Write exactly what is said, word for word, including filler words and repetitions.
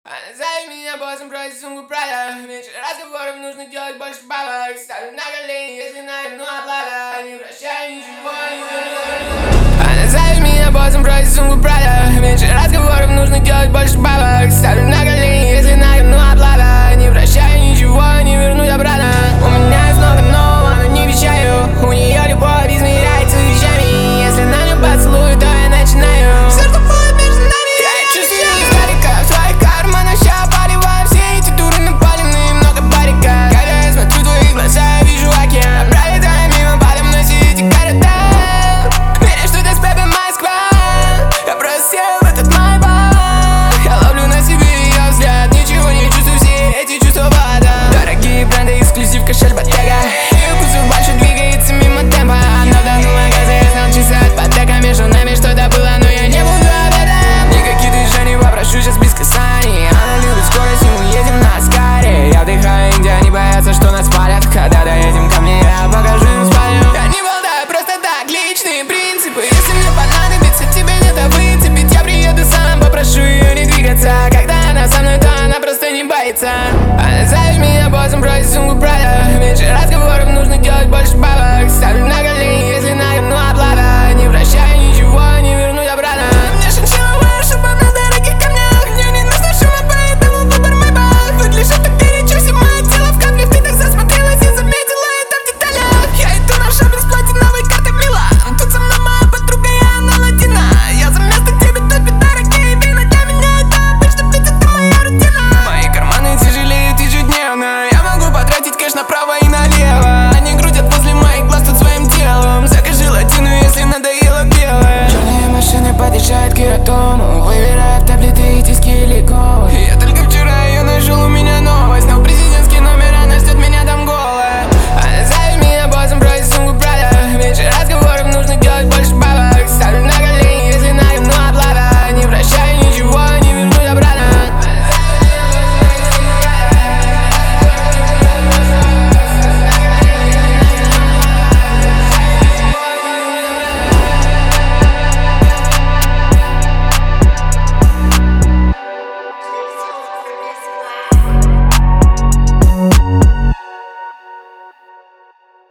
Зови меня боссом, брось сумку Прада. Меньше разговоров, нужно делать больше бабок. Ставлю на колени, если наверну оплата. Не прощаю ничего, не Зови меня боссом, брось сумку Прада. Меньше разговоров, нужно делать больше бабок. Ставлю на колени, если наверну оплата. Не прощаю ничего, не вернуть обратно. У меня есть много нового, но не обещаю. У нее любовь измеряется вещами. Если на нее поцелую, то я начинаю. Все, что будет между нами, я чувствую издалека. В своих карманах ща поливаю. Все эти дуры напаленные, много баррикад. Когда я смотрю в твои глаза, я вижу океан. Пролетая мимо, подо мной все эти города. Веришь, что это с Пепе Москва. Я просто сел в этот майбах. Я ловлю на себе ее взгляд. Ничего не чувствую, все эти чувства вода. Дорогие бренды, эксклюзив, кошель, ботега. Ее кузов больше двигается мимо темпа. Но в данном магазе я знал часы от потека. Между нами что-то было, но я не буду об этом. Никаких движений, попрошу сейчас без касаний. Она любит скорость, и мы едем на Аскаре. Я вдыхаю Индию, они боятся, что нас палят. Когда доедем ко мне, я покажу им спальню. Я не болтаю просто так, личные принципы. Если мне понадобится, тебе не-то выцепить. Я приеду сам, попрошу ее не двигаться. Когда она со мной, то она просто не боится.